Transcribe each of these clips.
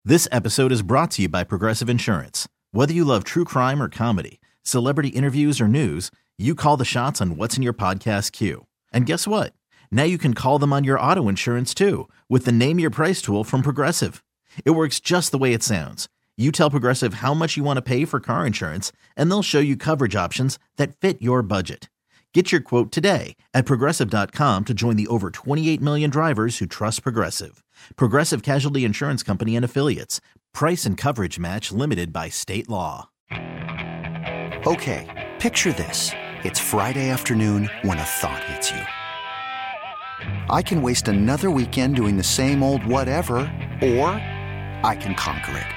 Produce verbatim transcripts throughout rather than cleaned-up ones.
This episode is brought to you by Progressive Insurance. Whether you love true crime or comedy, celebrity interviews or news, you call the shots on what's in your podcast queue. And guess what? Now you can call them on your auto insurance too with the Name Your Price tool from Progressive. It works just the way it sounds. You tell Progressive how much you want to pay for car insurance, and they'll show you coverage options that fit your budget. Get your quote today at Progressive dot com to join the over twenty-eight million drivers who trust Progressive. Progressive Casualty Insurance Company and Affiliates. Price and coverage match limited by state law. Okay, picture this. It's Friday afternoon when a thought hits you. I can waste another weekend doing the same old whatever, or I can conquer it.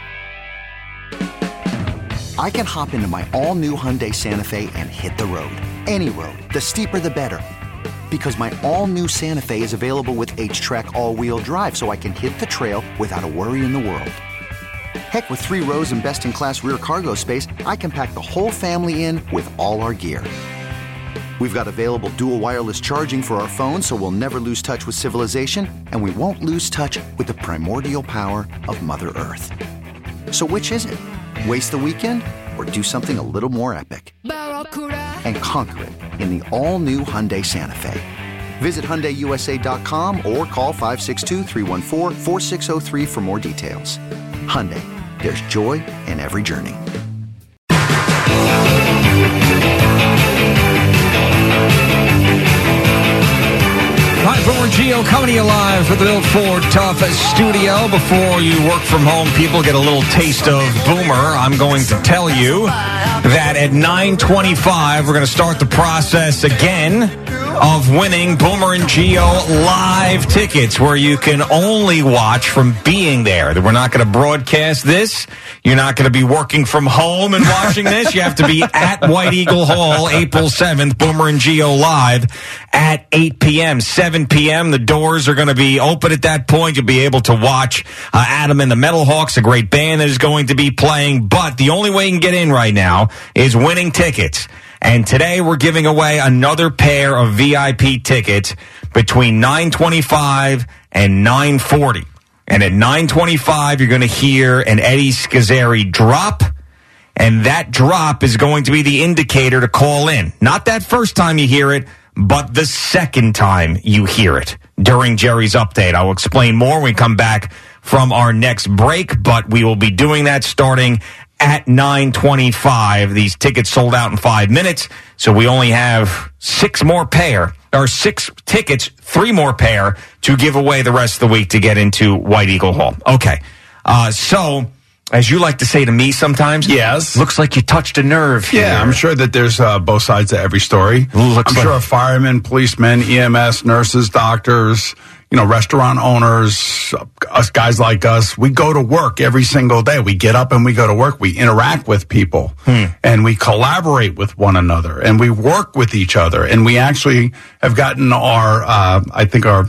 I can hop into my all-new Hyundai Santa Fe and hit the road. Any road. The steeper, the better. Because my all-new Santa Fe is available with H-Track all-wheel drive, so I can hit the trail without a worry in the world. Heck, with three rows and best-in-class rear cargo space, I can pack the whole family in with all our gear. We've got available dual wireless charging for our phones, so we'll never lose touch with civilization, and we won't lose touch with the primordial power of Mother Earth. So which is it? Waste the weekend or do something a little more epic? And conquer it in the all-new Hyundai Santa Fe. Visit Hyundai U S A dot com or call five six two, three one four, four six zero three for more details. Hyundai, there's joy in every journey. Hi, Boomer and Gio coming to you live from the Bill Ford Tough Studio. Before you work from home, people get a little taste of Boomer. I'm going to tell you that at nine twenty-five, we're going to start the process again of winning Boomer and Gio live tickets, where you can only watch from being there. We're not going to broadcast this. You're not going to be working from home and watching this. You have to be at White Eagle Hall, April seventh, Boomer and Gio live at eight p.m., seven p.m. The doors are going to be open at that point. You'll be able to watch uh, Adam and the Metal Hawks, a great band that is going to be playing. But the only way you can get in right now is winning tickets. And today we're giving away another pair of V I P tickets between nine twenty-five and nine forty. And at nine twenty-five, you're going to hear an Eddie Schizzeri drop. And that drop is going to be the indicator to call in. Not that first time you hear it, but the second time you hear it during Jerry's update. I'll explain more when we come back from our next break, but we will be doing that starting at nine twenty-five. These tickets sold out in five minutes, so we only have six more pair, or six tickets, three more pair to give away the rest of the week to get into White Eagle Hall. Okay, uh, so as you like to say to me sometimes, yes, looks like you touched a nerve here. Yeah, I'm sure that there's uh, both sides to every story. Looks I'm like- sure firemen, policemen, E M S, nurses, doctors, you know, restaurant owners, us guys like us, we go to work every single day. We get up and we go to work. We interact with people hmm. and we collaborate with one another and we work with each other. And we actually have gotten our, uh, I think our,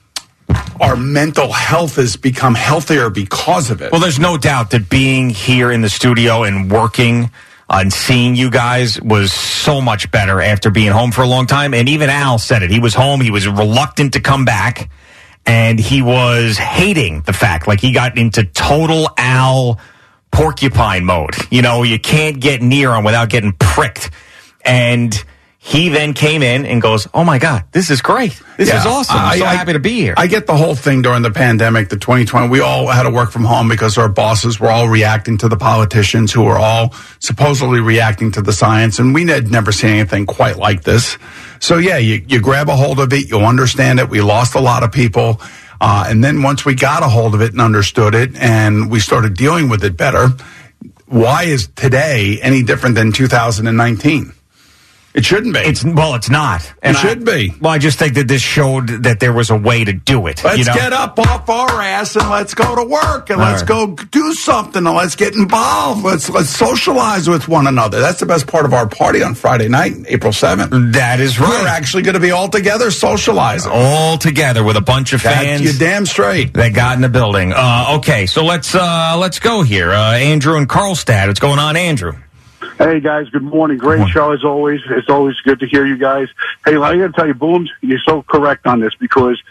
our mental health has become healthier because of it. Well, there's no doubt that being here in the studio and working uh, and seeing you guys was so much better after being home for a long time. And even Al said it. He was home. He was reluctant to come back. And he was hating the fact, like he got into total Al porcupine mode. You know, you can't get near him without getting pricked. And he then came in and goes, oh, my God, this is great. This yeah, is awesome. I'm I, so I, happy to be here. I get the whole thing during the pandemic, the twenty twenty. We all had to work from home because our bosses were all reacting to the politicians who were all supposedly reacting to the science. And we had never seen anything quite like this. So, yeah, you, you grab a hold of it. You'll understand it. We lost a lot of people. Uh, and then once we got a hold of it and understood it and we started dealing with it better, why is today any different than two thousand nineteen? It shouldn't be. It's well, it's not. And it should I, be. Well, I just think that this showed that there was a way to do it. Let's you know? get up off our ass and let's go to work and All let's right. go do something and let's get involved. Let's let's socialize with one another. That's the best part of our party on Friday night, April seventh. That is right. We're actually going to be all together socializing. All together with a bunch of fans. That's you damn straight. That got in the building. Uh, okay, so let's uh, let's go here. Uh, Andrew in Carlstadt. What's going on, Andrew? Hey, guys, good morning. Great morning. Show, as always. It's always good to hear you guys. Hey, I got to tell you, Boom, you're so correct on this because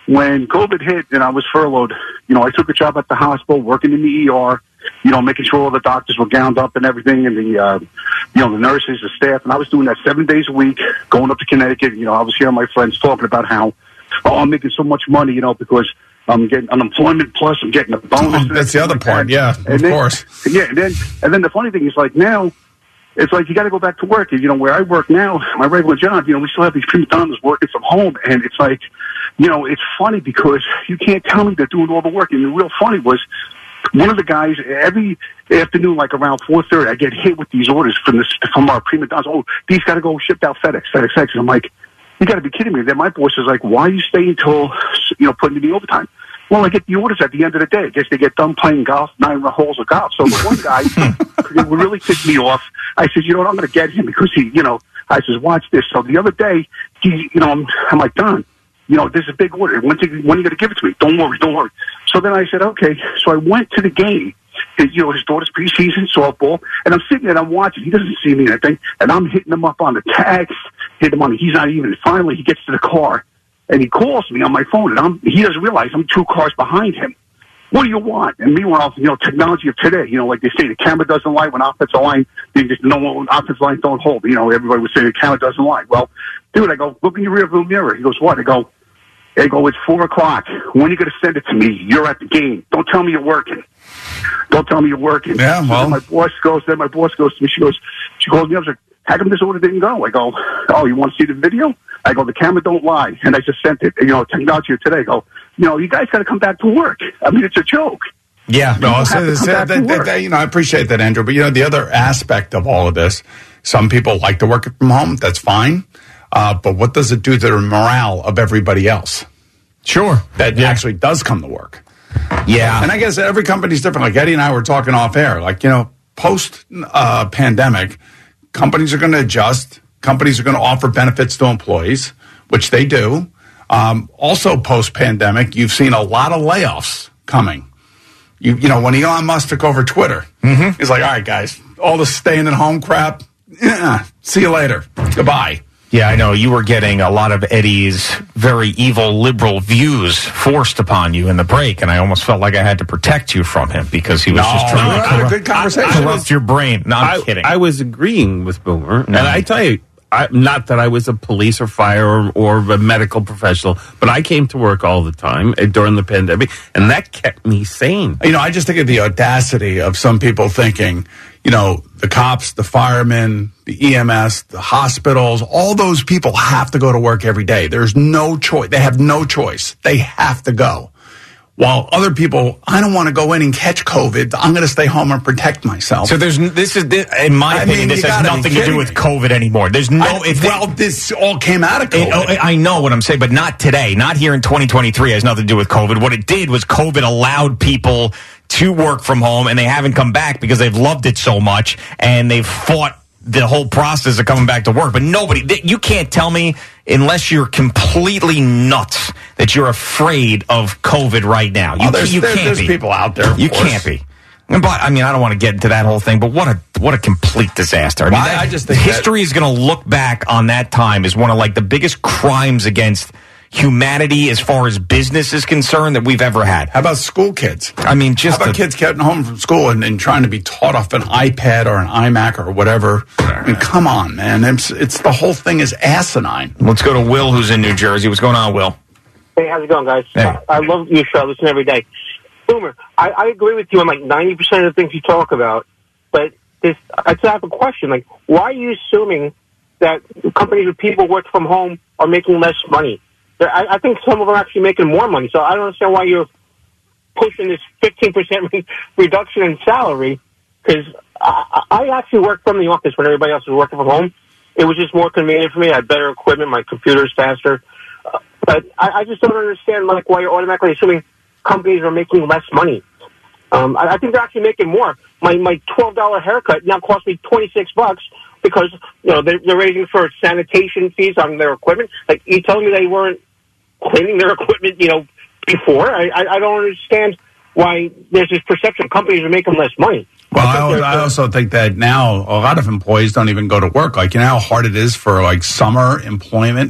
when COVID hit and I was furloughed, you know, I took a job at the hospital, working in the E R, you know, making sure all the doctors were gowned up and everything, and the, uh, you know, the nurses, the staff, and I was doing that seven days a week, going up to Connecticut. You know, I was hearing my friends talking about how, oh, I'm making so much money, you know, because I'm getting unemployment plus I'm getting a bonus. Oh, that's the other like part, that. yeah, and of then, course. Yeah, and then, and then the funny thing is, like, now, it's like you got to go back to work. You know, where I work now, my regular job, you know, we still have these prima donnas working from home, and it's like, you know, it's funny because you can't tell me they're doing all the work. And the real funny was one of the guys every afternoon, like around four thirty, I get hit with these orders from this from our prima donnas. Oh, these got to go shipped out FedEx, FedEx, FedEx. And I'm like, you got to be kidding me. Then my boss is like, why are you staying till, you know, putting in the overtime? Well, I get the orders at the end of the day. I guess they get done playing golf, nine holes of golf. So the one guy it really ticked me off. I said, you know what, I'm going to get him because he, you know, I says, watch this. So the other day, he, you know, I'm, I'm like, Don, you know, this is a big order. When, to, when are you going to give it to me? Don't worry, don't worry. So then I said, okay. So I went to the game. You know, his daughter's preseason softball, and I'm sitting there and I'm watching. He doesn't see me or anything, and I'm hitting him up on the tags, hitting him on. He's not even. Finally, he gets to the car, and he calls me on my phone, and I'm. He doesn't realize I'm two cars behind him. What do you want? And meanwhile, you know, technology of today, you know, like they say, the camera doesn't lie when offensive line, they just no one offensive line don't hold. You know, everybody would say the camera doesn't lie. Well, dude, I go, look in your rearview mirror. He goes, what? I go, I go, it's four o'clock. When are you going to send it to me? You're at the game. Don't tell me you're working. Don't tell me you're working. Yeah, well. Then my boss goes, then my boss goes to me. She goes, she calls me up. She's like, how come this order didn't go? I go, oh, you want to see the video? I go, the camera don't lie. And I just sent it. You know, technology of today. I go, you know, you guys got to come back to work. I mean, it's a joke. Yeah. No, so, so that, that, that, you know, I appreciate that, Andrew. But, you know, the other aspect of all of this, some people like to work from home. That's fine. Uh, but what does it do to the morale of everybody else? Sure. That yeah. actually does come to work. Yeah. And I guess every company's different. Like Eddie and I were talking off air. Like, you know, post uh, pandemic, companies are going to adjust. Companies are going to offer benefits to employees, which they do. Um, also, post pandemic, you've seen a lot of layoffs coming. You, you know, when Elon Musk took over Twitter, mm-hmm. he's like, all right, guys, all the staying at home crap, yeah, see you later. Goodbye. Yeah, I know. You were getting a lot of Eddie's very evil liberal views forced upon you in the break, and I almost felt like I had to protect you from him because he was no, just trying no, to had corrupt, a good conversation. corrupt was, your brain. No, I'm I, kidding. I was agreeing with Boomer. No. And I tell you, I, not that I was a police or fire or, or a medical professional, but I came to work all the time uh, during the pandemic, and that kept me sane. You know, I just think of the audacity of some people thinking, you know, the cops, the firemen, the E M S, the hospitals, all those people have to go to work every day. There's no choice. They have no choice. They have to go. While other people, I don't want to go in and catch COVID. I'm going to stay home and protect myself. So there's this is in my I opinion, mean, this you has gotta be nothing to do kidding with me. COVID anymore. There's no. I, if well, they, this all came out of COVID. It, oh, I know what I'm saying, but not today. Not here in twenty twenty-three. It has nothing to do with COVID. What it did was COVID allowed people to work from home, and they haven't come back because they've loved it so much, and they've fought the whole process of coming back to work. But nobody, you can't tell me, unless you're completely nuts, that you're afraid of COVID right now. You, oh, there's you there, can't there's be. people out there. You course. can't be. But I mean, I don't want to get into that whole thing. But what a what a complete disaster! I mean, Well, that, I just think history that- is going to look back on that time as one of like the biggest crimes against humanity as far as business is concerned that we've ever had. How about school kids? I mean, just How about the- kids getting home from school and, and trying to be taught off an iPad or an iMac or whatever? I mean, come on, man. It's, it's the whole thing is asinine. Let's go to Will, who's in New Jersey. What's going on, Will? Hey, how's it going, guys? Hey. I, I love your show. Listen every day. Boomer, I, I agree with you on like ninety percent of the things you talk about, but this, I just have a question. Like, why are you assuming that companies with people work from home are making less money? I, I think some of them are actually making more money, so I don't understand why you're pushing this fifteen percent re- reduction in salary, because I, I actually worked from the office when everybody else was working from home. It was just more convenient for me. I had better equipment. My computer's faster. Uh, but I, I just don't understand like why you're automatically assuming companies are making less money. Um, I, I think they're actually making more. My my twelve dollar haircut now costs me twenty-six bucks because, you know, they're, they're raising for sanitation fees on their equipment. Like, you telling me they weren't cleaning their equipment, you know, before? I, I, I don't understand why there's this perception companies are making less money. Well, I, think I, I also think that now a lot of employees don't even go to work. Like, you know how hard it is for like summer employment, like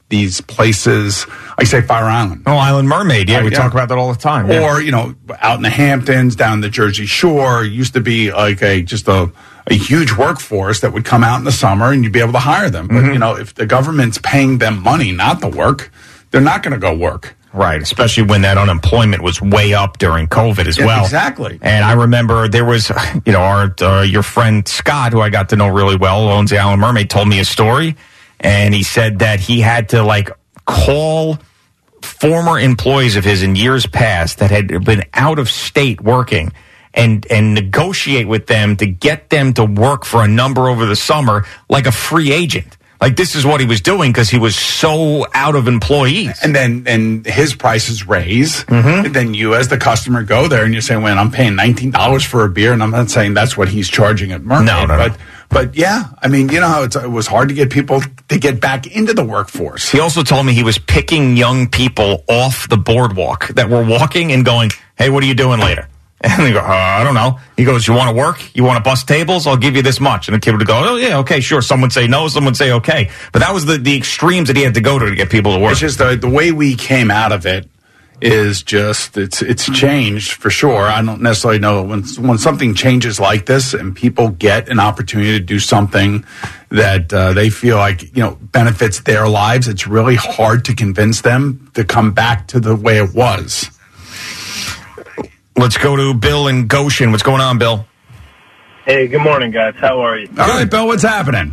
these places, I say Fire Island. Oh, Island Mermaid. Yeah, Uh, we yeah. talk about that all the time. Yeah. Or, you know, out in the Hamptons, down the Jersey Shore, used to be like a just a, a huge workforce that would come out in the summer and you'd be able to hire them. But, Mm-hmm. you know, if the government's paying them money not to work, they're not going to go work. Right, especially when that unemployment was way up during COVID as Yeah, well. exactly. And I remember there was, you know, our uh, your friend Scott, who I got to know really well, owns the Island Mermaid, told me a story, and he said that he had to like call former employees of his in years past that had been out of state working and and negotiate with them to get them to work for a number over the summer like a free agent. Like, this is what he was doing because he was so out of employees. And then and his prices raise. Mm-hmm. And then you, as the customer, go there and you're saying, well, I'm paying nineteen dollars for a beer. And I'm not saying that's what he's charging at Mermaid. No, no, no. But, but yeah, I mean, you know how it's, it was hard to get people to get back into the workforce. He also told me he was picking young people off the boardwalk that were walking and going, hey, what are you doing later? And they go, uh, I don't know. He goes, you want to work? You want to bust tables? I'll give you this much. And the kid would go, oh, yeah, okay, sure. Some would say no, some would say okay. But that was the, the extremes that he had to go to to get people to work. It's just the, the way we came out of it is just, it's it's changed for sure. I don't necessarily know when when something changes like this and people get an opportunity to do something that uh, they feel like, you know, benefits their lives, it's really hard to convince them to come back to the way it was. Let's go to Bill in Goshen. What's going on, Bill? Hey, good morning, guys. How are you? All right, Bill, what's happening?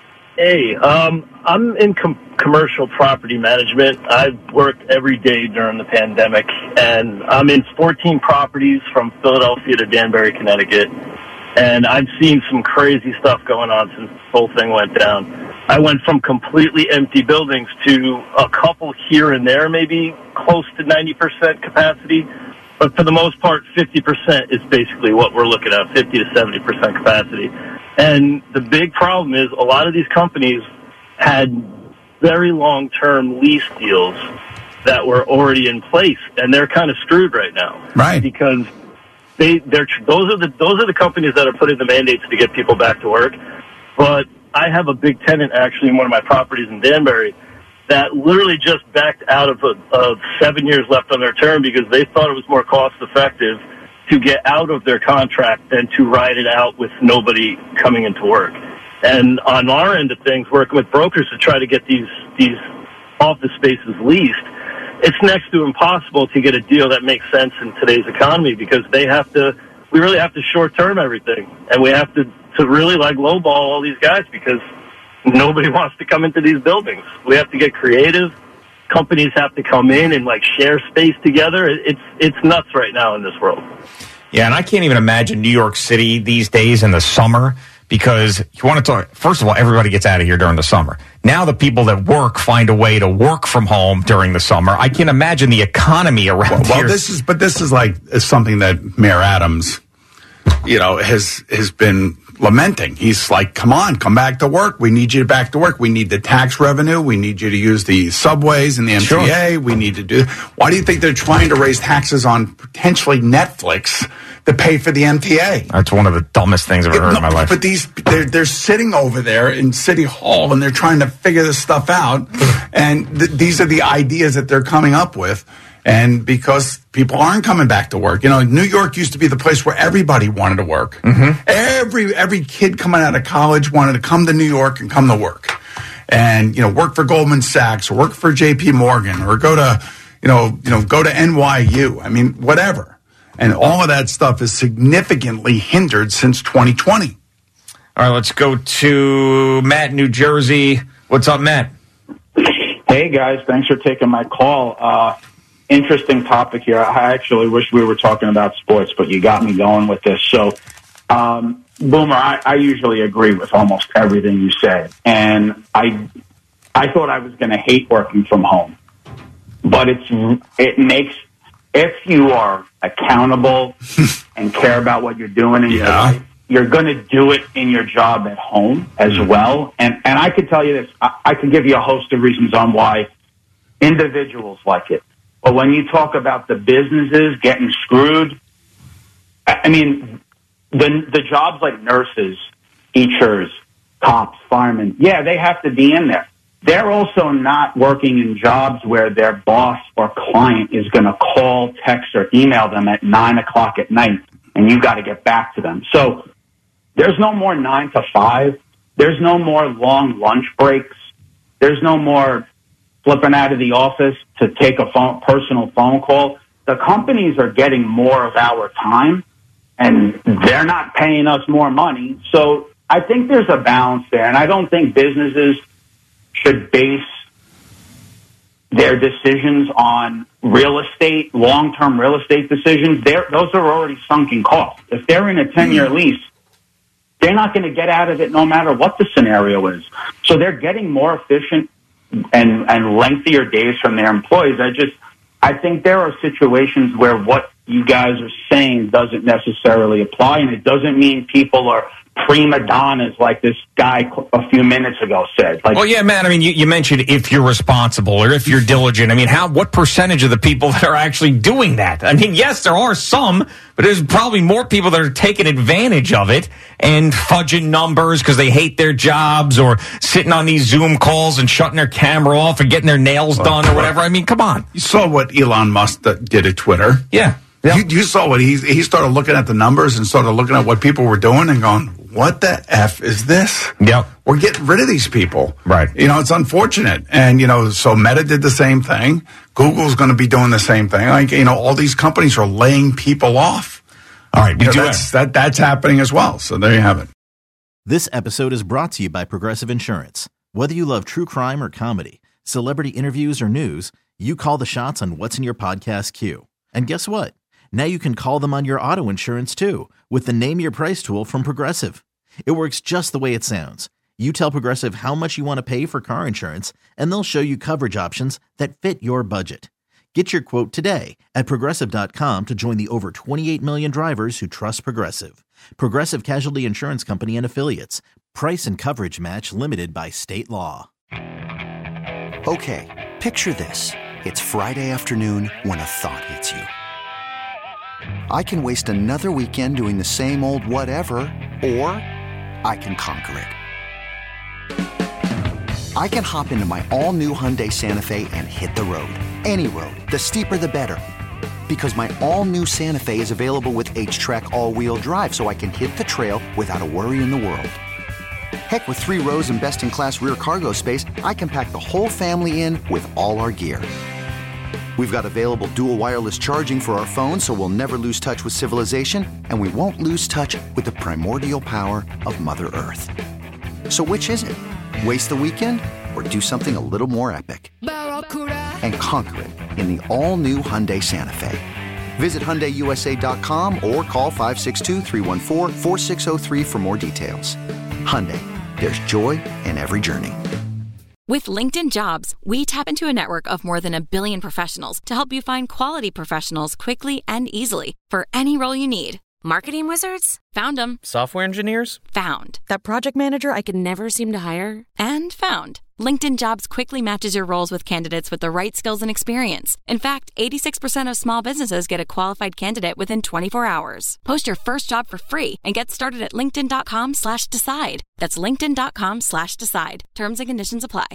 Hey, um, I'm in com- commercial property management. I've worked every day during the pandemic, and I'm in fourteen properties from Philadelphia to Danbury, Connecticut, and I've seen some crazy stuff going on since this whole thing went down. I went from completely empty buildings to a couple here and there, maybe close to ninety percent capacity. But for the most part, fifty percent is basically what we're looking at, fifty to seventy percent capacity. And the big problem is a lot of these companies had very long-term lease deals that were already in place, and they're kind of screwed right now. Right. Because they, they're, those are the, those are the companies that are putting the mandates to get people back to work. But I have a big tenant actually in one of my properties in Danbury that literally just backed out of, a, of seven years left on their term because they thought it was more cost-effective to get out of their contract than to ride it out with nobody coming into work. And on our end of things, working with brokers to try to get these these office spaces leased, it's next to impossible to get a deal that makes sense in today's economy because they have to, we really have to short-term everything. And we have to, to really like lowball all these guys because nobody wants to come into these buildings. We have to get creative. Companies have to come in and like share space together. It's it's nuts right now in this world. Yeah, and I can't even imagine New York City these days in the summer because you want to talk, first of all, everybody gets out of here during the summer. Now the people that work find a way to work from home during the summer. I can't imagine the economy around Well, well here. this is, but this is like is something that Mayor Adams, you know, has has been lamenting. He's like, come on, come back to work. We need you back to work. We need the tax revenue. We need you to use the subways and the M T A. Sure. We need to do. Why do you think they're trying to raise taxes on potentially Netflix to pay for the M T A? That's one of the dumbest things I've ever heard no, in my life. But these, they're, they're sitting over there in City Hall and they're trying to figure this stuff out. And th- these are the ideas that they're coming up with. And because people aren't coming back to work, you know, New York used to be the place where everybody wanted to work. Mm-hmm. Every every kid coming out of college wanted to come to New York and come to work, and you know, work for Goldman Sachs or work for J P Morgan or go to, you know, you know, go to N Y U. I mean, whatever. And all of that stuff is significantly hindered since twenty twenty. All right, let's go to Matt, New Jersey. What's up, Matt? Hey guys, thanks for taking my call. Uh, Interesting topic here. I actually wish we were talking about sports, but you got me going with this. So, um, Boomer, I, I usually agree with almost everything you say. And I I thought I was going to hate working from home. But it's it makes, if you are accountable and care about what you're doing in yeah. your life, you're going to do it in your job at home as mm-hmm. well. And, and I could tell you this. I, I could give you a host of reasons on why individuals like it. But when you talk about the businesses getting screwed, I mean, the the jobs like nurses, teachers, cops, firemen, yeah, they have to be in there. they're also not working in jobs where their boss or client is going to call, text, or email them at nine o'clock at night, and you've got to get back to them. So there's no more nine to five. There's no more long lunch breaks. There's no more flipping out of the office to take a phone, personal phone call. The companies are getting more of our time, and they're not paying us more money. So I think there's a balance there, and I don't think businesses should base their decisions on real estate, long-term real estate decisions. They're, those are already sunken costs. If they're in a ten-year lease, they're not going to get out of it no matter what the scenario is. So they're getting more efficient and, and lengthier days from their employees. I just, I think there are situations where what you guys are saying doesn't necessarily apply, and it doesn't mean people are prima donnas like this guy a few minutes ago said. Like, well, yeah, man. I mean, you, you mentioned if you're responsible or if you're diligent. I mean, how? What percentage of the people that are actually doing that? I mean, yes, there are some, but there's probably more people that are taking advantage of it and fudging numbers because they hate their jobs or sitting on these Zoom calls and shutting their camera off and getting their nails well, done or whatever. I mean, come on. You saw what Elon Musk did at Twitter. Yeah. Yep. You, you saw what he he started looking at the numbers and started looking at what people were doing and going, what the F is this? Yep. We're getting rid of these people. Right. You know, it's unfortunate. And, you know, so Meta did the same thing. Google's going to be doing the same thing. Like, you know, all these companies are laying people off. All right. We you know, do that's, that, that's happening as well. So there you have it. This episode is brought to you by Progressive Insurance. Whether you love true crime or comedy, celebrity interviews or news, you call the shots on what's in your podcast queue. And guess what? Now you can call them on your auto insurance too with the Name Your Price tool from Progressive. It works just the way it sounds. You tell Progressive how much you want to pay for car insurance, and they'll show you coverage options that fit your budget. Get your quote today at Progressive dot com to join the over twenty-eight million drivers who trust Progressive. Progressive Casualty Insurance Company and Affiliates. Price and coverage match limited by state law. Okay, picture this. It's Friday afternoon when a thought hits you. I can waste another weekend doing the same old whatever, or I can conquer it. I can hop into my all-new Hyundai Santa Fe and hit the road. Any road. The steeper, the better. Because my all-new Santa Fe is available with H-Track all-wheel drive, so I can hit the trail without a worry in the world. Heck, with three rows and best-in-class rear cargo space, I can pack the whole family in with all our gear. We've got available dual wireless charging for our phones, so we'll never lose touch with civilization, and we won't lose touch with the primordial power of Mother Earth. So which is it? Waste the weekend or do something a little more epic? And conquer it in the all-new Hyundai Santa Fe. Visit Hyundai U S A dot com or call five six two, three one four, four six zero three for more details. Hyundai, there's joy in every journey. With LinkedIn Jobs, we tap into a network of more than a billion professionals to help you find quality professionals quickly and easily for any role you need. Marketing wizards? Found them. Software engineers? Found. That project manager I could never seem to hire? And found. LinkedIn Jobs quickly matches your roles with candidates with the right skills and experience. In fact, eighty-six percent of small businesses get a qualified candidate within twenty-four hours. Post your first job for free and get started at linkedin.com slash decide. That's linkedin.com slash decide. Terms and conditions apply.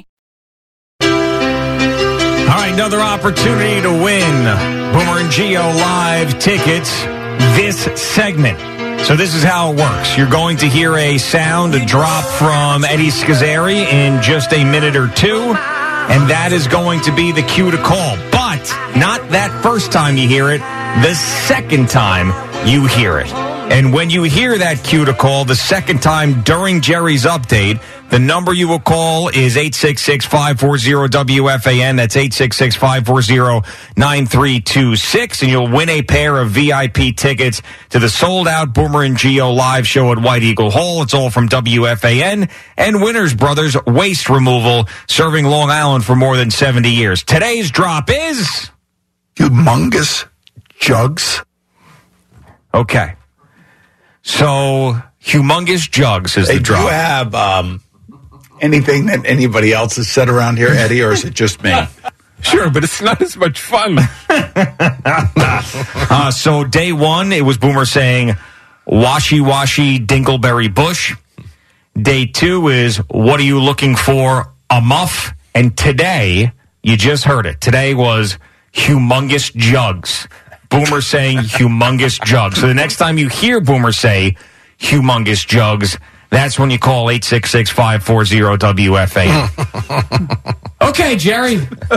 All right, another opportunity to win Boomer and Gio live tickets this segment. So this is how it works. You're going to hear a sound, a drop from Eddie Scazzeri in just a minute or two, and that is going to be the cue to call. But not that first time you hear it, the second time you hear it. And when you hear that cue to call the second time during Jerry's update, the number you will call is eight six six, five four zero, W F A N. That's eight six six, five four zero, nine three two six. And you'll win a pair of V I P tickets to the sold-out Boomer and Gio live show at White Eagle Hall. It's all from W F A N and Winners Brothers Waste Removal, serving Long Island for more than seventy years. Today's drop is... Humongous Jugs. Okay. So, Humongous Jugs is hey, the drop. Do you have um, anything that anybody else has said around here, Eddie, or is it just me? Sure, but it's not as much fun. uh, so, day one, it was Boomer saying, washy washy Dingleberry Bush. Day two is, what are you looking for? A muff. And today, you just heard it. Today was humongous jugs. Boomer saying humongous jugs. So the next time you hear Boomer say humongous jugs, that's when you call eight six six, five four zero, W F A. Okay, Jerry.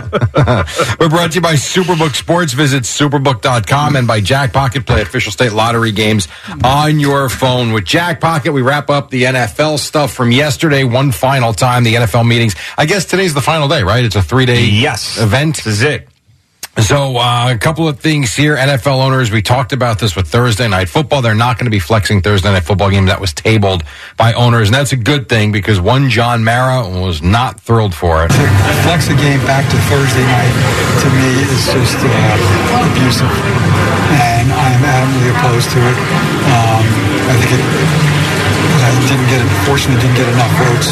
We're brought to you by Superbook Sports. Visit superbook dot com and by Jackpocket. Play official state lottery games on your phone. With Jackpocket, we wrap up the N F L stuff from yesterday. One final time, the N F L meetings. I guess today's the final day, right? It's a three-day yes. event. This is it. So uh, a couple of things here. N F L owners, we talked about this with Thursday Night Football. They're not going to be flexing Thursday Night Football game. That was tabled by owners, and that's a good thing because one John Mara was not thrilled for it. To flex a game back to Thursday night, to me, is just uh, abusive, and I'm adamantly opposed to it. Um, I think it... I didn't get, unfortunately, didn't get enough votes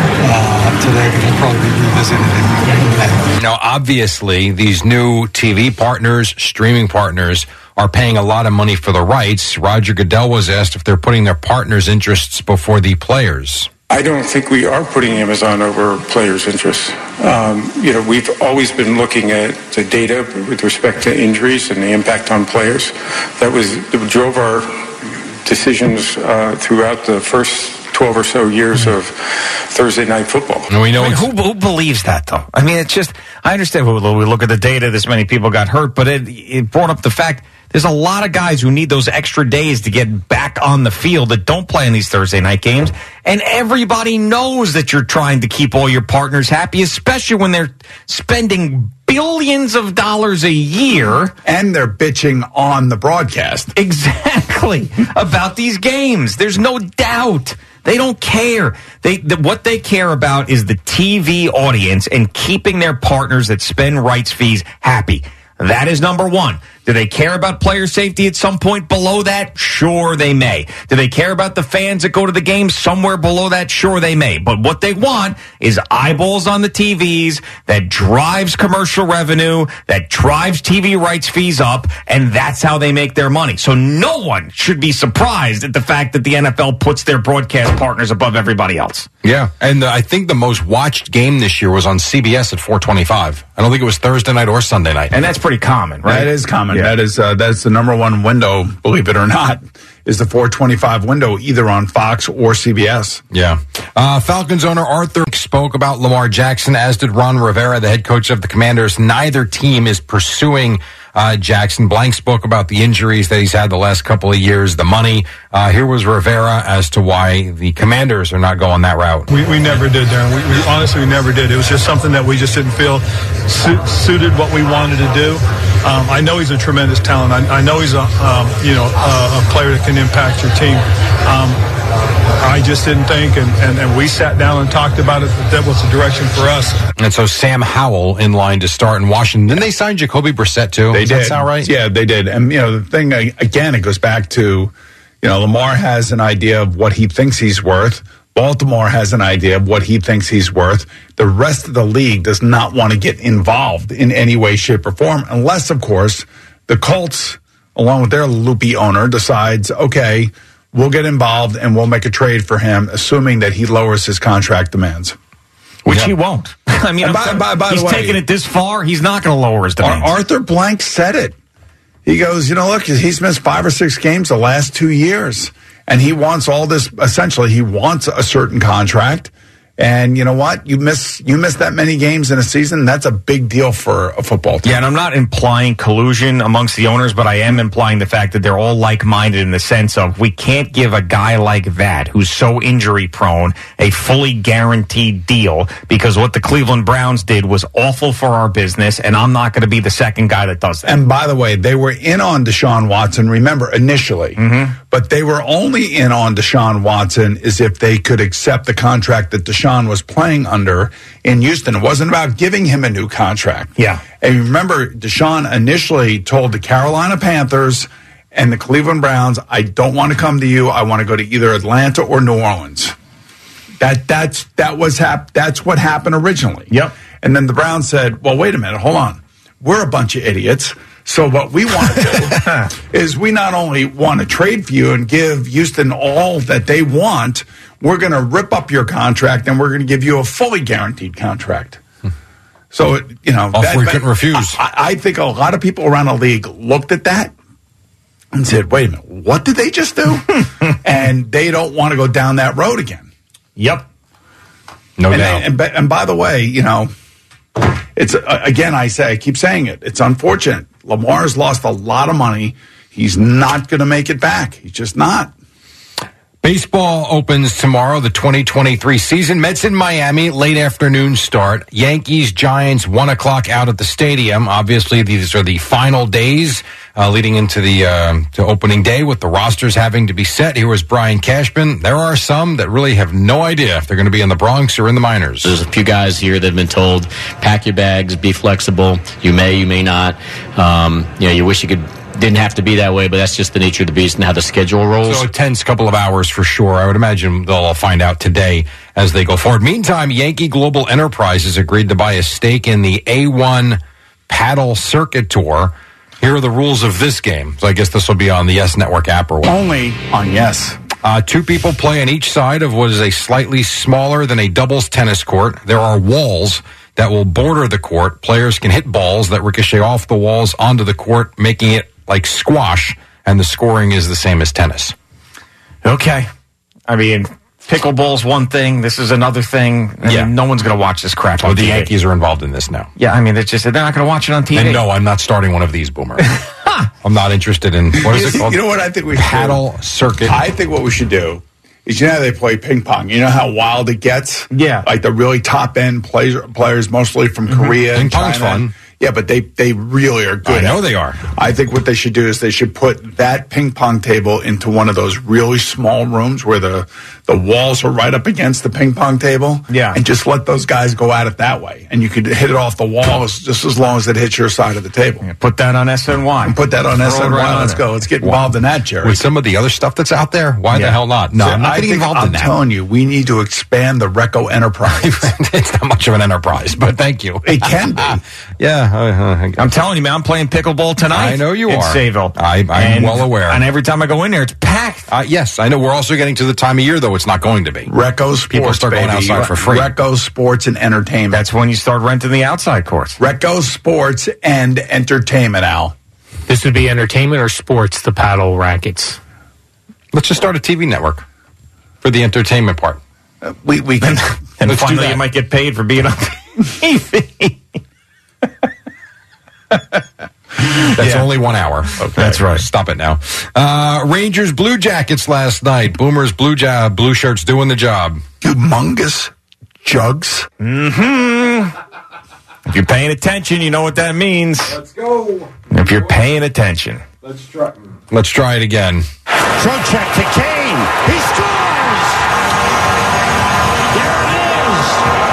uh, today, but we'll probably be revisited in May. Now, obviously, these new T V partners, streaming partners, are paying a lot of money for the rights. Roger Goodell was asked if they're putting their partners' interests before the players. I don't think we are putting Amazon over players' interests. Um, you know, we've always been looking at the data with respect to injuries and the impact on players. That was that drove our decisions uh, throughout the first twelve or so years of Thursday Night Football. And we know I mean, who, who believes that, though? I mean, it's just, I understand we look at the data, this many people got hurt, but it, it brought up the fact there's a lot of guys who need those extra days to get back on the field that don't play in these Thursday night games. And everybody knows that you're trying to keep all your partners happy, especially when they're spending billions of dollars a year. And they're bitching on the broadcast. Exactly. About these games. There's no doubt. They don't care. They the, what they care about is the T V audience and keeping their partners that spend rights fees happy. That is number one. Do they care about player safety at some point below that? Sure, they may. Do they care about the fans that go to the game somewhere below that? Sure, they may. But what they want is eyeballs on the T Vs that drives commercial revenue, that drives T V rights fees up, and that's how they make their money. So no one should be surprised at the fact that the N F L puts their broadcast partners above everybody else. Yeah, and uh, I think the most watched game this year was on C B S at four twenty-five. I don't think it was Thursday night or Sunday night. And that's pretty common, right? That is common. Yeah. That is uh, that's the number one window, believe it or not, is the four twenty-five window, either on Fox or C B S. Yeah. Uh, Falcons owner Arthur spoke about Lamar Jackson, as did Ron Rivera, the head coach of the Commanders. Neither team is pursuing uh, Jackson. Blank spoke about the injuries that he's had the last couple of years, the money. Uh, here was Rivera as to why the Commanders are not going that route. We, we never did, Darren. We, we honestly we never did. It was just something that we just didn't feel su- suited what we wanted to do. Um, I know he's a tremendous talent. I, I know he's a um, you know a, a player that can impact your team. Um, I just didn't think, and, and, and we sat down and talked about it, that that was the direction for us. And so Sam Howell in line to start in Washington. Didn't they sign Jacoby Brissett too? They Does did. that sound right? Yeah, they did. And, you know, the thing, again, it goes back to, you know, Lamar has an idea of what he thinks he's worth. Baltimore has an idea of what he thinks he's worth. The rest of the league does not want to get involved in any way, shape, or form, unless, of course, the Colts, along with their loopy owner, decides, okay, we'll get involved and we'll make a trade for him, assuming that he lowers his contract demands. Which yep. he won't. I mean, by, by, by he's the way, taking it this far. He's not going to lower his demands. Arthur Blank said it. He goes, you know, look, he's missed five or six games the last two years. And he wants all this, essentially, he wants a certain contract. And you know what? You miss you miss that many games in a season. That's a big deal for a football team. Yeah, and I'm not implying collusion amongst the owners, but I am implying the fact that they're all like-minded in the sense of we can't give a guy like that who's so injury-prone a fully guaranteed deal because what the Cleveland Browns did was awful for our business, and I'm not going to be the second guy that does that. And by the way, they were in on Deshaun Watson, remember, initially. Mm-hmm. But they were only in on Deshaun Watson as if they could accept the contract that Deshaun was playing under in Houston. It wasn't about giving him a new contract. Yeah. And remember, Deshaun initially told the Carolina Panthers and the Cleveland Browns, I don't want to come to you. I want to go to either Atlanta or New Orleans. That that's that was hap- that's what happened originally. Yep. And then the Browns said, well, wait a minute, hold on. We're a bunch of idiots. So what we want to do is we not only want to trade for you and give Houston all that they want, we're going to rip up your contract and we're going to give you a fully guaranteed contract. So, you know. Offer we couldn't refuse. I, I think a lot of people around the league looked at that and said, wait a minute, what did they just do? And they don't want to go down that road again. Yep. No and, doubt. And, and, and by the way, you know, it's uh, again, I say, I keep saying it. It's unfortunate. Lamar's lost a lot of money. He's not going to make it back. He's just not. Baseball opens tomorrow, the twenty twenty-three season. Mets in Miami, late afternoon start. Yankees, Giants, one o'clock out at the stadium. Obviously, these are the final days uh, leading into the uh, to opening day with the rosters having to be set. Here was Brian Cashman. There are some that really have no idea if they're going to be in the Bronx or in the minors. There's a few guys here that have been told, pack your bags, be flexible. You may, you may not. Um, you know, you wish you could... Didn't have to be that way, but that's just the nature of the beast and how the schedule rolls. So a tense couple of hours for sure. I would imagine they'll all find out today as they go forward. Meantime, Yankee Global Enterprises agreed to buy a stake in the A one Paddle Circuit Tour. Here are the rules of this game. So I guess this will be on the Yes Network app or what? Only on Yes. Uh, two people play on each side of what is a slightly smaller than a doubles tennis court. There are walls that will border the court. Players can hit balls that ricochet off the walls onto the court, making it like squash, and the scoring is the same as tennis. Okay. I mean, pickleball's one thing. This is another thing. I Yeah. mean, no one's going to watch this crap on Oh, the T V. Yankees are involved in this now. Yeah, I mean, it's just they're not going to watch it on T V. And no, I'm not starting one of these, Boomer. I'm not interested in, what is it called? You know what I think we should Paddle do? Circuit. I think what we should do is, you know how they play ping pong? You know how wild it gets? Yeah. Like the really top end players, players mostly from Korea Ping and pong's China. fun. Yeah, but they, they really are good. I know at it. they are. I think what they should do is they should put that ping pong table into one of those really small rooms where the, the walls are right up against the ping pong table. Yeah. And just let those guys go at it that way. And you could hit it off the walls just as long as it hits your side of the table. Yeah, put that on S N Y. And put that on Throw it S N Y. right on Let's there. go. Let's get involved in that, Jerry. With some of the other stuff that's out there, why the Yeah. hell not? No, So I'm not I getting think, involved I'm in that. telling you, we need to expand the Recco enterprise. It's not much of an enterprise, but thank you. It can be. Yeah. Uh, uh, I'm telling you, man, I'm playing pickleball tonight. I know you in are. Sayville. I, I'm And- well aware. And every time I go in there, it's packed. Uh, yes, I know. We're also getting to the time of year, though, it's not going to be. Recco Sports, People start going baby. outside for free. Recco Sports and Entertainment. That's when you start renting the outside courts. Recco Sports and Entertainment, Al. This would be entertainment or sports, the paddle rackets. Let's just start a T V network for the entertainment part. Uh, we we can. And Let's do finally, that. you might get paid for being on T V. That's Yeah. only one hour. Okay. That's right. Stop it now. Uh, Rangers Blue Jackets last night. Boomers Blue ja- Blue Shirts doing the job. Humongous jugs. Mm-hmm. If you're paying attention, you know what that means. Let's go. If you're paying attention. Let's try. Let's try it again. Trocheck to Kane. He scores! There it is!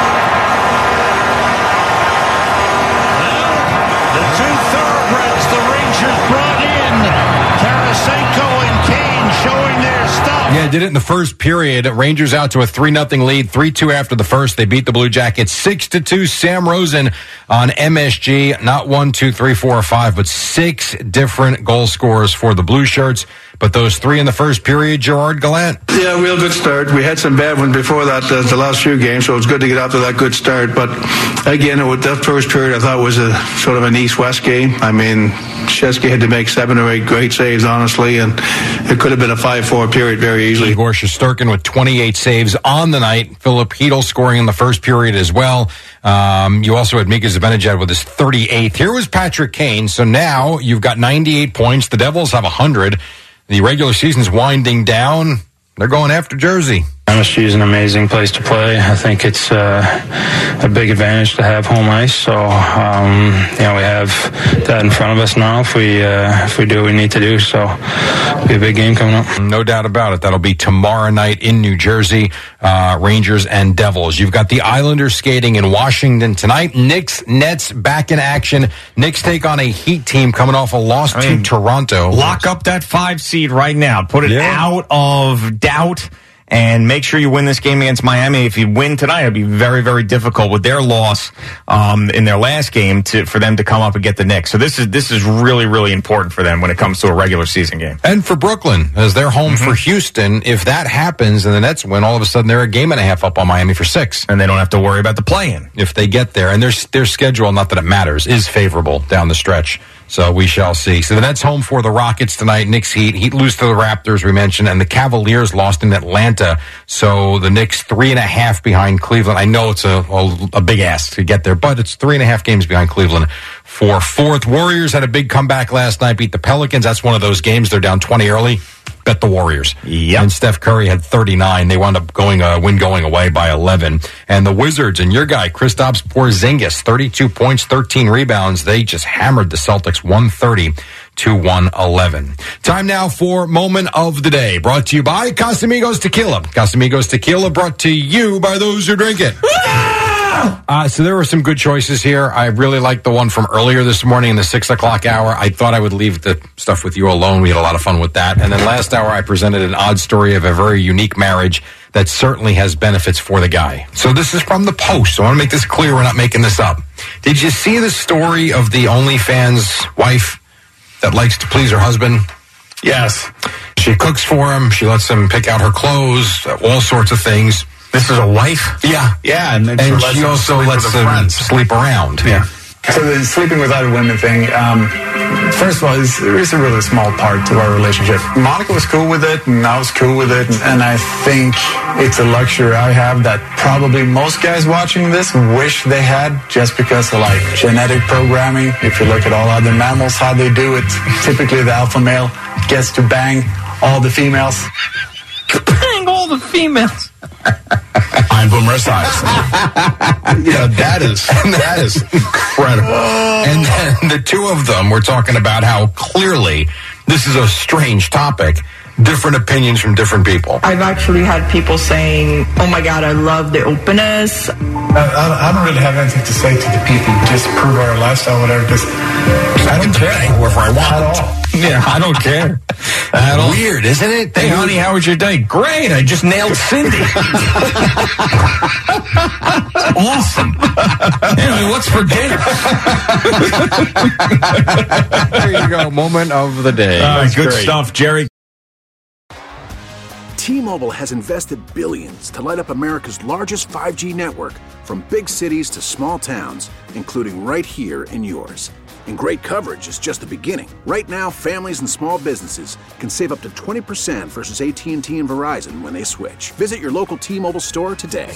Well, the two thoroughbreds the Rangers brought in, Tarasenko and Kane, showing their stuff. Yeah, did it in the first period. Rangers out to a three nothing lead, three two after the first. They beat the Blue Jackets six to two. Sam Rosen on M S G, not one, two, three, four, or five, but six different goal scorers for the Blue Shirts. But those three in the first period, Gerard Gallant. Yeah, real good start. We had some bad ones before that, uh, the last few games, so it was good to get out to that good start. But again, it was, that first period I thought was a sort of an East-West game. I mean, Shesky had to make seven or eight great saves, honestly, and it could have been a five four period very easily. Igor Shesterkin with twenty-eight saves on the night. Philip Hedl scoring in the first period as well. Um, you also had Mika Zibanejad with his thirty-eighth. Here was Patrick Kane. So now you've got ninety-eight points. The Devils have one hundred. The regular season's winding down. They're going after Jersey. M S G is an amazing place to play. I think it's uh, a big advantage to have home ice. So, um, you know, we have that in front of us now if we uh, if we do what we need to do. So, it'll be a big game coming up. No doubt about it. That'll be tomorrow night in New Jersey. Uh, Rangers and Devils. You've got the Islanders skating in Washington tonight. Knicks, Nets back in action. Knicks take on a Heat team coming off a loss I mean, to Toronto. Lock up that five seed right now. Put it Yeah. out of doubt. and make sure you win this game against Miami. If you win tonight, it'll be very, very difficult with their loss um, in their last game to for them to come up and get the Knicks. So this is this is really, really important for them when it comes to a regular season game. And for Brooklyn, as they're home Mm-hmm. for Houston, if that happens and the Nets win, all of a sudden they're a game and a half up on Miami for six. And they don't have to worry about the play-in. If they get there. And their, their schedule, not that it matters, is favorable down the stretch. So we shall see. So the Nets home for the Rockets tonight. Knicks Heat. Heat lose to the Raptors, we mentioned, and the Cavaliers lost in Atlanta. So the Knicks three and a half behind Cleveland. I know it's a, a, a big ask to get there, but it's three and a half games behind Cleveland for fourth. Warriors had a big comeback last night, beat the Pelicans. That's one of those games. They're down twenty early. Bet the Warriors. Yep. And Steph Curry had thirty-nine. They wound up going, uh, win going away by eleven. And the Wizards and your guy, Kristaps Porzingis, thirty-two points, thirteen rebounds. They just hammered the Celtics one thirty to one eleven. Time now for Moment of the Day, brought to you by Casamigos Tequila. Casamigos Tequila brought to you by those who drink it. Uh, so there were some good choices here. I really liked the one from earlier this morning in the six o'clock hour. I thought I would leave the stuff with you alone. We had a lot of fun with that. And then last hour, I presented an odd story of a very unique marriage that certainly has benefits for the guy. So this is from the Post. So I want to make this clear. We're not making this up. Did you see the story of the OnlyFans wife that likes to please her husband? Yes. She cooks for him. She lets him pick out her clothes, all sorts of things. This is a wife? Yeah. Yeah, and, then And she, she lets also them sleep lets with her them friends. sleep around. Yeah. So the sleeping with other women thing, um, first of all, it's, it's a really small part to our relationship. Monica was cool with it, and I was cool with it, and I think it's a luxury I have that probably most guys watching this wish they had, just because of like genetic programming. If you look at all other mammals, how they do it, typically the alpha male gets to bang all the females. Bang all the females. I'm Boomer Esiason. Yeah, that is that is incredible. And then the two of them were talking about how clearly this is a strange topic. Different opinions from different people. I've actually had people saying, oh my God, I love the openness. I, I, I don't really have anything to say to the people. Just prove our lifestyle, whatever, because I don't care. Whoever I want. At all. Yeah, I don't care. At all. Weird, isn't it? Hey, honey, how was your day? Great. I just nailed Cindy. Awesome. Anyway, what's for dinner? There you go. Moment of the day. Uh, good great. stuff, Jerry. T-Mobile has invested billions to light up America's largest five G network, from big cities to small towns, including right here in yours. And great coverage is just the beginning. Right now, families and small businesses can save up to twenty percent versus A T and T and Verizon when they switch. Visit your local T-Mobile store today.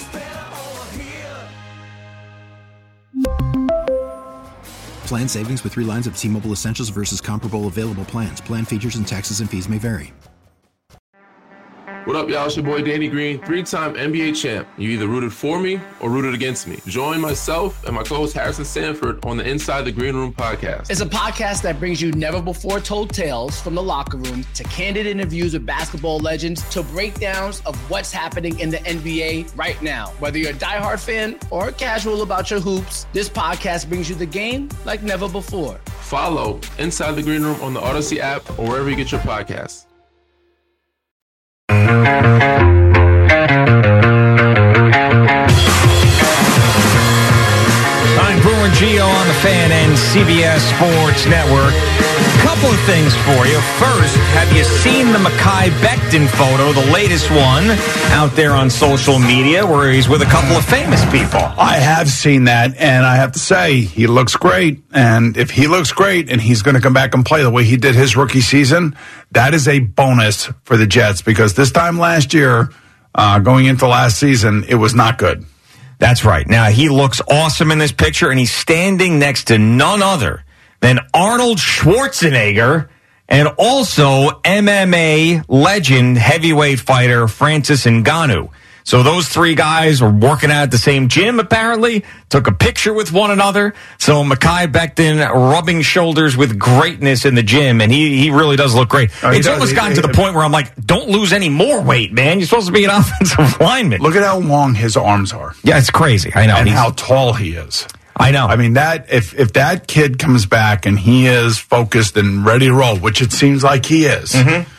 Plan savings with three lines of T-Mobile Essentials versus comparable available plans. Plan features and taxes and fees may vary. What up, y'all? It's your boy Danny Green, three-time N B A champ. You either rooted for me or rooted against me. Join myself and my co-host Harrison Sanford on the Inside the Green Room podcast. It's a podcast that brings you never-before-told tales from the locker room to candid interviews with basketball legends to breakdowns of what's happening in the N B A right now. Whether you're a diehard fan or casual about your hoops, this podcast brings you the game like never before. Follow Inside the Green Room on the Odyssey app or wherever you get your podcasts. I'm Boomer Gio on the Fan and C B S Sports Network. Couple of things for you. First, have you seen the Mekhi Becton photo, the latest one, out there on social media where he's with a couple of famous people? I have seen that, and I have to say, he looks great. And if he looks great and he's going to come back and play the way he did his rookie season, that is a bonus for the Jets, because this time last year, uh, going into last season, it was not good. That's right. Now, he looks awesome in this picture, and he's standing next to none other than Arnold Schwarzenegger and also M M A legend heavyweight fighter Francis Ngannou. So those three guys were working out at the same gym, apparently, took a picture with one another. So Mekhi Becton rubbing shoulders with greatness in the gym, and he, he really does look great. Oh, it's does. almost He- gotten he- to the point where I'm like, don't lose any more weight, man. You're supposed to be an offensive lineman. Look at how long his arms are. Yeah, it's crazy. I know. And He's- how tall he is. I know. I mean, that if if that kid comes back and he is focused and ready to roll, which it seems like he is, Mm-hmm.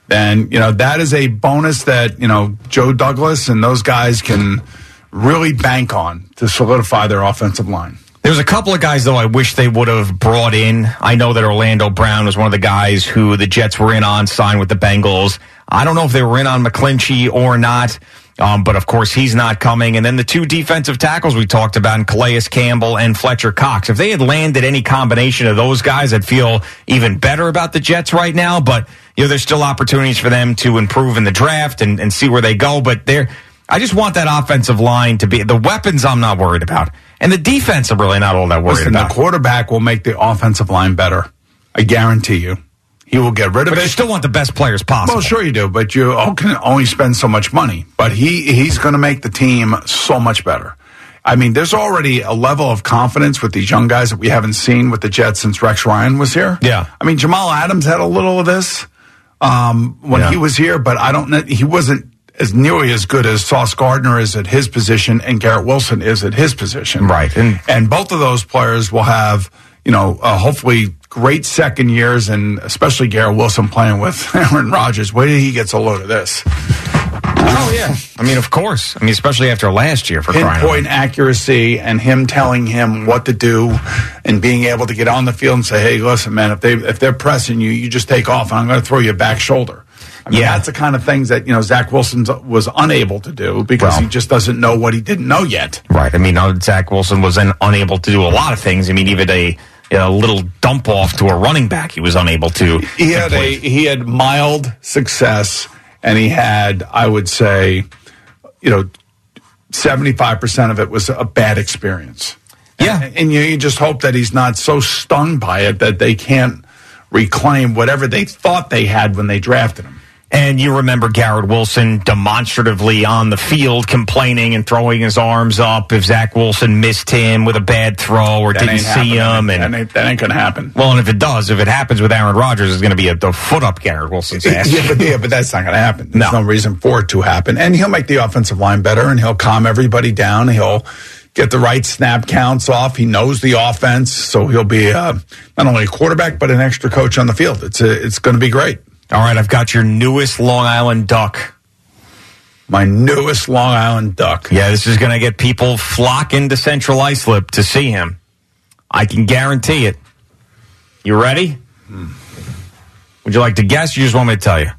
then, you know, that is a bonus that, you know, Joe Douglas and those guys can really bank on to solidify their offensive line. There's a couple of guys, though, I wish they would have brought in. I know that Orlando Brown was one of the guys who the Jets were in on, signed with the Bengals. I don't know if they were in on McClinchy or not, um, but of course he's not coming. And then the two defensive tackles we talked about, in Calais Campbell and Fletcher Cox. If they had landed any combination of those guys, I'd feel even better about the Jets right now. But, you know, there's still opportunities for them to improve in the draft and, and see where they go. But they're, I just want that offensive line to be, the weapons I'm not worried about. And the defense, I'm really not all that worried Listen, about. The quarterback will make the offensive line better. I guarantee you. He will get rid of but it. But you still want the best players possible. Well, sure you do, but you can only spend so much money. But he he's going to make the team so much better. I mean, there's already a level of confidence with these young guys that we haven't seen with the Jets since Rex Ryan was here. Yeah. I mean, Jamal Adams had a little of this um, when yeah. he was here, but I don't know. He wasn't as nearly as good as Sauce Gardner is at his position and Garrett Wilson is at his position. Right. And, and both of those players will have, you know, uh, hopefully great second years, and especially Garrett Wilson playing with Aaron Rodgers. Wait till he gets a load of this. Oh, yeah. I mean, of course. I mean, especially after last year, for crying out loud. Pinpoint accuracy and him telling him what to do and being able to get on the field and say, hey, listen, man, if, they, if they're pressing you, you just take off and I'm going to throw you a back shoulder. I mean, yeah. That's the kind of things that, you know, Zach Wilson was unable to do because well, he just doesn't know what he didn't know yet. Right. I mean, Zach Wilson was un- unable to do a lot of things. I mean, even a, a little dump off to a running back he was unable to. He had a, he had mild success, and he had, I would say, you know, seventy-five percent of it was a bad experience. Yeah. And, and you, you just hope that he's not so stung by it that they can't reclaim whatever they thought they had when they drafted him. And you remember Garrett Wilson demonstratively on the field complaining and throwing his arms up if Zach Wilson missed him with a bad throw or that didn't see him. And that ain't, that ain't going to happen. Well, and if it does, if it happens with Aaron Rodgers, it's going to be a, a foot up Garrett Wilson's ass. yeah, but, yeah, but that's not going to happen. There's no. no reason for it to happen. And he'll make the offensive line better, and he'll calm everybody down. He'll get the right snap counts off. He knows the offense, so he'll be uh, not only a quarterback, but an extra coach on the field. It's a, it's going to be great. All right, I've got your newest Long Island Duck. My newest Long Island Duck. Yeah, this is going to get people flocking to Central Islip to see him. I can guarantee it. You ready? Hmm. Would you like to guess, or you just want me to tell you?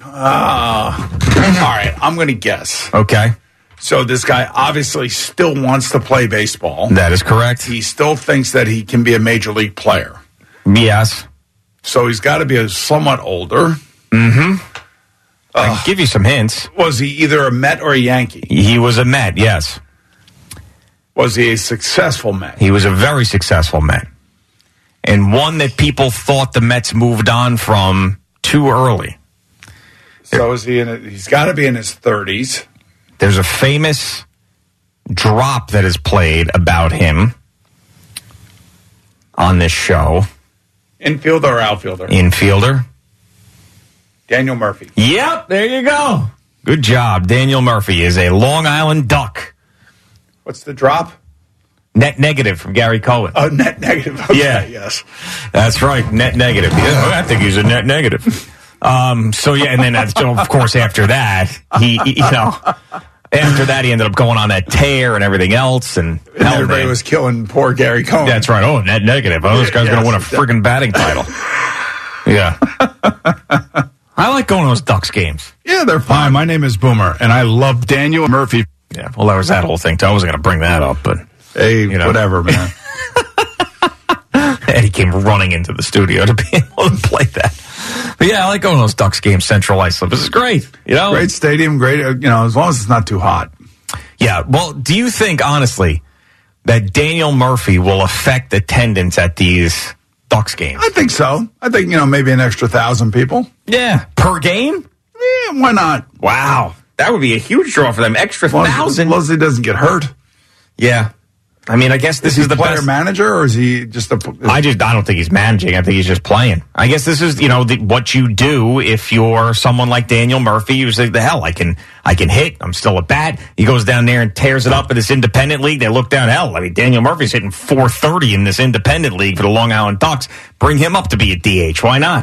Uh, all right, I'm going to guess. Okay. So this guy obviously still wants to play baseball. That is correct. He still thinks that he can be a major league player. Yes. So he's got to be a somewhat older. Mm-hmm. I can uh, give you some hints. Was he either a Met or a Yankee? He was a Met, yes. Was he a successful Met? He was a very successful Met. And one that people thought the Mets moved on from too early. So is he in a, he's got to be in his thirties. There's a famous drop that is played about him on this show. Infielder or outfielder? Infielder. Daniel Murphy. Yep, there you go. Good job. Daniel Murphy is a Long Island Duck. What's the drop? Net negative from Gary Cohen. Oh, net negative. Okay, yeah. Yes. That's right. Net negative. Yeah, I think he's a net negative. Um, so, yeah, and then, so of course, after that, he, you know, after that, he ended up going on that tear and everything else. And, and everybody man. was killing poor Gary Cohen. That's right. Oh, net negative. Oh, this guy's yes. going to win a friggin' batting title. Yeah. I like going to those Ducks games. Yeah, they're fun. Hi, my name is Boomer, and I love Daniel Murphy. Yeah, well, that was that whole thing, too. I wasn't going to bring that up, but... Hey, you know. Whatever, man. Eddie came running into the studio to be able to play that. But yeah, I like going to those Ducks games, Central Islip. This is great. You know, great stadium, great. You know, as long as it's not too hot. Yeah. Well, do you think honestly that Daniel Murphy will affect attendance at these Ducks games? I think so. I think you know maybe an extra thousand people. Yeah, per game. Yeah, why not? Wow, that would be a huge draw for them. Extra thousand. As long as he doesn't get hurt. Yeah. I mean, I guess this is, is the player best. manager, or is he just a? I just I don't think he's managing. I think he's just playing. I guess this is you know the, what you do if you're someone like Daniel Murphy. You say, "The hell, I can I can hit. I'm still a bat." He goes down there and tears it up in this independent league. They look down. Hell, I mean, Daniel Murphy's hitting four thirty in this independent league for the Long Island Ducks. Bring him up to be a D H. Why not?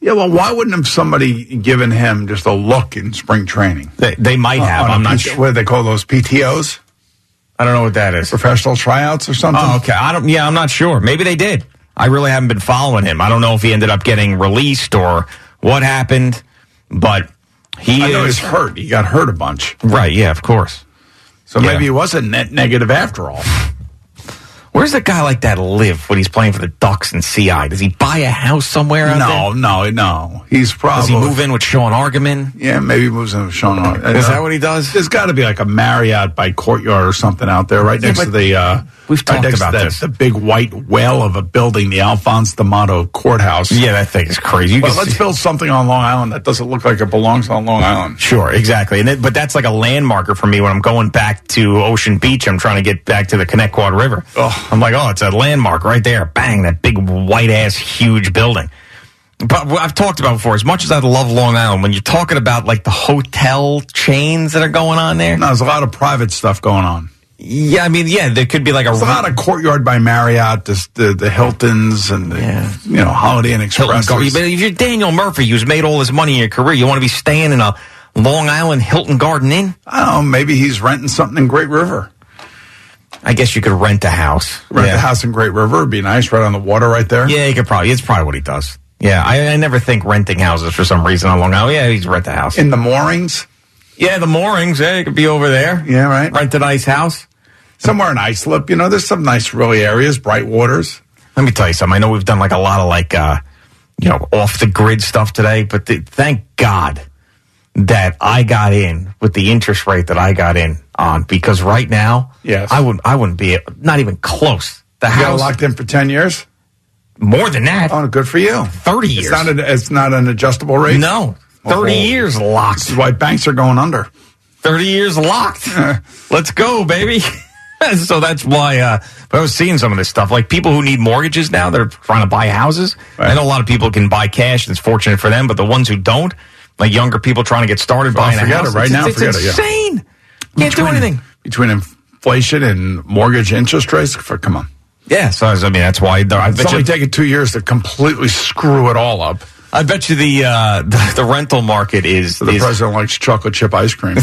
Yeah, well, why wouldn't have somebody given him just a look in spring training? They, they might have. Uh, I'm not P- sure. What do they call those, P T Os? I don't know what that is. Professional tryouts or something? Oh, okay. I don't. Yeah, I'm not sure. Maybe they did. I really haven't been following him. I don't know if he ended up getting released or what happened, but he I is know he's hurt. He got hurt a bunch. Right, yeah, of course. So Yeah. maybe he wasn't net negative after all. Where's a guy like that live when he's playing for the Ducks and C I? Does he buy a house somewhere out No, there? no, no. He's probably... Does he move in with Sean Argaman? Yeah, maybe he moves in with Sean Argaman. Is that what he does? There's got to be like a Marriott by Courtyard or something out there right Yeah, next but to the... Uh, we've right talked next about to that, this. the big white whale of a building, the Alphonse D'Amato Courthouse. Yeah, that thing is crazy. You Well, can let's see- build something on Long Island that doesn't look like it belongs on Long Island. Sure, exactly. And it, but that's like a landmarker for me when I'm going back to Ocean Beach. I'm trying to get back to the Connecticut River. Oh. I'm like, oh, it's a landmark right there. Bang, that big white ass huge building. But what I've talked about before, as much as I love Long Island, when you're talking about like the hotel chains that are going on there. No, there's a lot of private stuff going on. Yeah, I mean, yeah, there could be like a, There's a lot of Courtyard by Marriott, the the, the Hiltons and the Yeah. you know Holiday Inn Hilton Express. Garden. But if you're Daniel Murphy, who's made all his money in your career, you want to be staying in a Long Island Hilton Garden Inn? I don't know. Maybe he's renting something in Great River. I guess you could rent a house. Rent yeah. a house in Great River would be nice, right on the water, right there. Yeah, he could probably. It's probably what he does. Yeah, I, I never think renting houses for some reason on Long Island. Yeah, he's rent a house. In the moorings. Yeah, the moorings. Yeah, he could be over there. Yeah, right. Rent a nice house. Somewhere in Islip, you know, there's some nice, really areas, bright waters. Let me tell you something. I know we've done like a lot of like, uh, you know, off the grid stuff today, but th- thank God that I got in with the interest rate that I got in on, because right now, Yes. I wouldn't, I wouldn't be not even close. The You got it house locked in for ten years. more than that. Oh, good for you. Thirty years. It's not an, it's not an adjustable rate. No, thirty Oh. years locked. This is why banks are going under. thirty years locked. Let's go, baby. So that's why uh, I was seeing some of this stuff. Like people who need mortgages now that are trying to buy houses. Right. I know a lot of people can buy cash, and it's fortunate for them. But the ones who don't, like younger people trying to get started Oh, buying a forget house, it. Right it's, now, it's forget it, yeah. insane. Can't do anything. Between inflation and mortgage interest rates, for, come on. Yeah, so I mean that's why I It's bet only you. taking two years to completely screw it all up. I bet you the uh, the, the rental market is, The is president likes chocolate chip ice cream.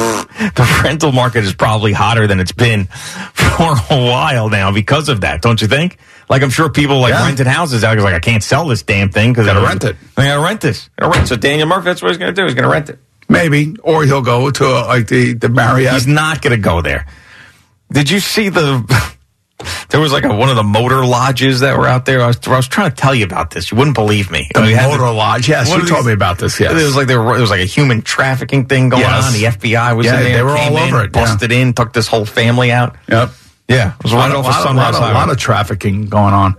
the rental market is probably hotter than it's been for a while now because of that, don't you think? Like, I'm sure people like Yeah. rented houses out because like I can't sell this damn thing because Gotta rent it. I gotta rent this. Gotta rent. So Daniel Murphy, that's what he's gonna do. He's gonna rent it. Maybe, or he'll go to uh, like the the Marriott. He's not gonna go there. Did you see the? There was like a, one of the motor lodges that were out there. I was, I was trying to tell you about this. You wouldn't believe me. The We had motor the- lodge. Yes, one you of told these- me about this. Yes, It was like there, were, there was like a human trafficking thing going Yes. on. The F B I was Yeah, in there. they were came all in, over it, yeah. busted in, took this whole family out. Yep. Yeah, it was A right lot, off of, of lot, Sunrise lot, of, Highway. lot of trafficking going on.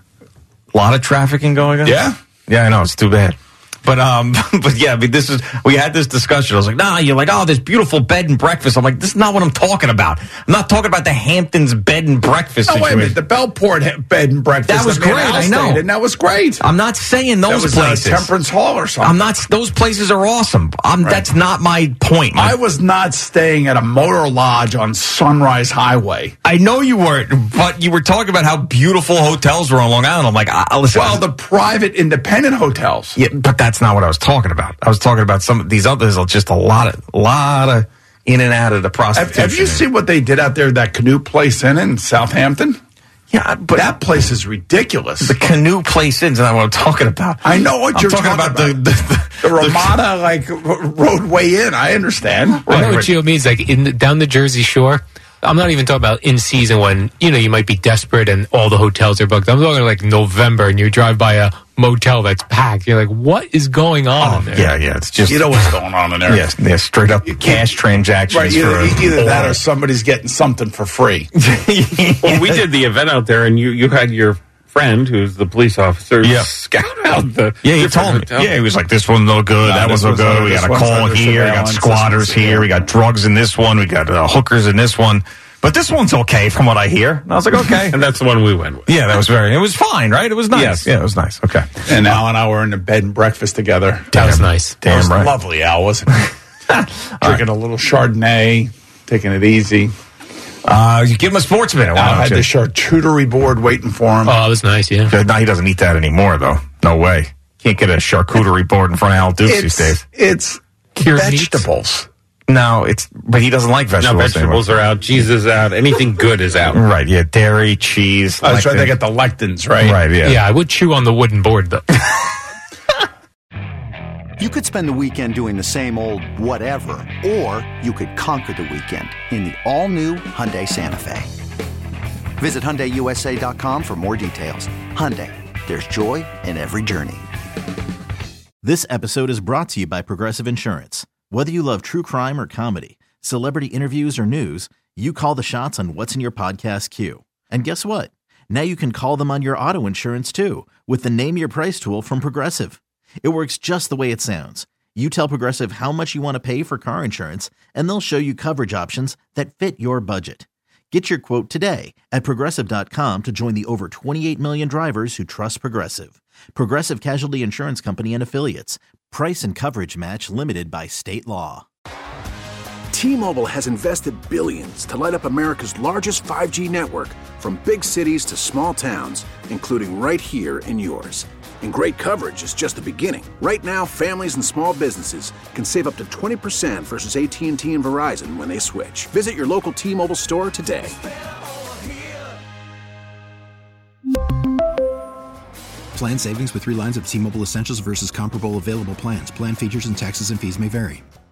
A lot of trafficking going on? Yeah. Yeah, I know. It's too bad. But, um, but yeah, I mean, this is, we had this discussion. I was like, nah, you're like, oh, this beautiful bed and breakfast. I'm like, this is not what I'm talking about. I'm not talking about the Hamptons bed and breakfast No, wait a situation. minute. The Bellport he- bed and breakfast. That was me and great, Al I stayed know. in, that was great. I'm not saying those that was places. Uh, Temperance Hall or something. I'm not, those places are awesome. I'm, Right. That's not my point. My I was not staying at a motor lodge on Sunrise Highway. I know you weren't, but you were talking about how beautiful hotels were on Long Island. I'm like, I, I listen. Well, the private independent hotels. yeah, but that's not what I was talking about. I was talking about some of these others. Are just a lot of, lot of in and out of the Have, prostitution. have you seen what they did out there? That Canoe Place Inn in Southampton. Yeah, but That place is ridiculous. the Canoe Place Inn's not what I'm talking about. I know what I'm you're talking, about. The, the, the Ramada like r- roadway in. I understand. I know Right, what right. Gio means. Like in the, down the Jersey Shore. I'm not even talking about in season when, you know, you might be desperate and all the hotels are booked. I'm talking like November and you drive by a motel that's packed. You're like, what is going on Oh, in there? yeah, yeah. It's just You know what's going on in there. yes, yeah, straight up cash transactions. Right, either, for either that or oil. somebody's getting something for free. Well, we did the event out there, and you, you had your friend, who's the police officer, Yeah. scout out the. Yeah, he different told me. hotels. Yeah, he was like, this one's no good, No, that this one's no one's good. under- We this got a one's call under here, we got surveillance, this squatters one's- here, we got drugs in this one, we got uh, hookers in this one. But this one's okay from what I hear. And I was like, okay. And that's the one we went with. Yeah, that was very, it was fine, right? It was nice. Yes. Yeah, it was nice. Okay. And Al and I were in the bed and breakfast together. That was nice. That was Damn right. lovely, Al, wasn't it? Drinking a little Chardonnay, taking it easy. Uh, you give him a sportsman. Al Why had don't the you? charcuterie board waiting for him. Oh, it was nice, yeah. No, he doesn't eat that anymore, though. No way. Can't get a charcuterie board in front of Al Dukes these It's, days. it's vegetables. No, it's but he doesn't like vegetables. No, vegetables anymore. are out. Cheese is out. Anything good is out. Right, yeah. Dairy, cheese. Oh, that's right. lectin. They get the lectins, right? Right, yeah. Yeah, I would chew on the wooden board, though. You could spend the weekend doing the same old whatever, or you could conquer the weekend in the all-new Hyundai Santa Fe. Visit Hyundai U S A dot com for more details. Hyundai, there's joy in every journey. This episode is brought to you by Progressive Insurance. Whether you love true crime or comedy, celebrity interviews or news, you call the shots on what's in your podcast queue. And guess what? Now you can call them on your auto insurance too with the Name Your Price tool from Progressive. It works just the way it sounds. You tell Progressive how much you want to pay for car insurance, and they'll show you coverage options that fit your budget. Get your quote today at Progressive dot com to join the over twenty-eight million drivers who trust Progressive. Progressive Casualty Insurance Company and Affiliates. Price and coverage match limited by state law. T-Mobile has invested billions to light up America's largest five G network, from big cities to small towns, including right here in yours. And great coverage is just the beginning. Right now, families and small businesses can save up to twenty percent versus A T and T and Verizon when they switch. Visit your local T-Mobile store today. Plan savings with three lines of T-Mobile Essentials versus comparable available plans. Plan features and taxes and fees may vary.